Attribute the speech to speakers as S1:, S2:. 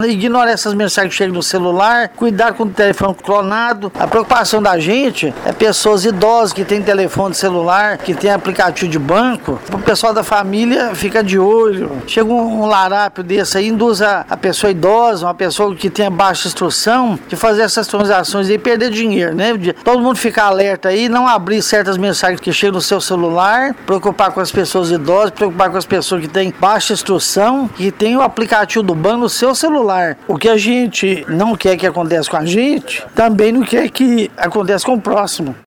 S1: Ignorar essas mensagens que chegam no celular, cuidar com o telefone clonado. A preocupação da gente é pessoas idosas que têm telefone celular, que tem aplicativo de banco. O pessoal da família fica de olho. Chega um larápio desse aí, induz a pessoa idosa, uma pessoa que tenha baixa instrução, de fazer essas transações e perder dinheiro, né? Todo mundo ficar alerta aí, não abrir certas mensagens que chegam no seu celular, preocupar com as pessoas idosas, preocupar com as pessoas que têm baixa instrução, que tem o aplicativo do banco no seu celular. O que a gente não quer que aconteça com a gente, também não quer que aconteça com o próximo.